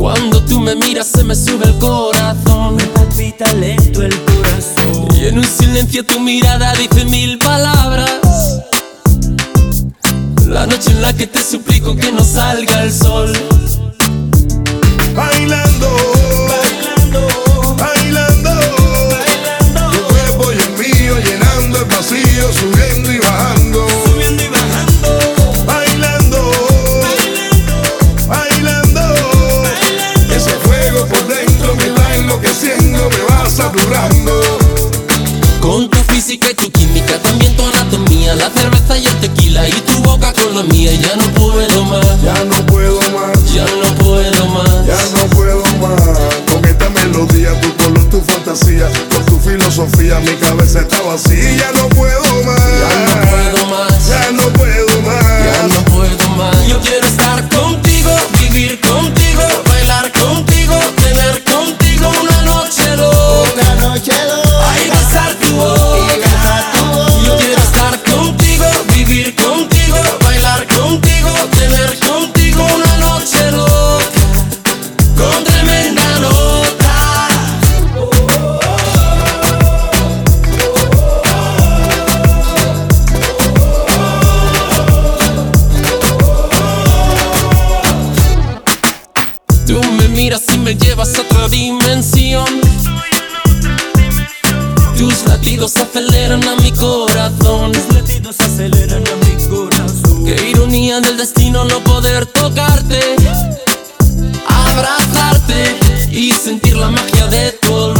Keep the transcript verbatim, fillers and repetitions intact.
Cuando tú me miras se me sube el corazón, me palpita lento el corazón. y en un silencio tu mirada dice mil palabras. La noche en la que te suplico que no salga el sol. Bailando, Bailando, bailando, bailando, tu cuerpo y el mío llenando el vacío, subiendo y bajando. subiendo y bajando, Bailando, bailando, bailando, bailando. ese fuego por dentro me está enloqueciendo, me va saturando. Con tu física y tu química, también tu anatomía, la cerveza y el tequila y tu boca con la mía. Ya no puedo más, Ya no puedo más, ya no puedo más. ya no puedo más. Con esta melodía, tu color, tu fantasía, con tu filosofía, mi cabeza está vacía. Ya no puedo más, Ya no puedo más, ya no puedo más. ya no puedo más. Yo quiero estar contigo, vivir contigo, bailar contigo, tener contigo una noche loca. Una noche loca, Ay, besar tu boca. besar tu boca. Yo quiero estar contigo, vivir contigo, bailar contigo, tener contigo una noche loca, con tremenda nota. Tú me miras y me llevas a otra dimensión. Tus latidos aceleran a mi corazón. Los latidos aceleran a mi corazón. Qué ironía del destino no poder tocarte, abrazarte y sentir la magia de tu olor.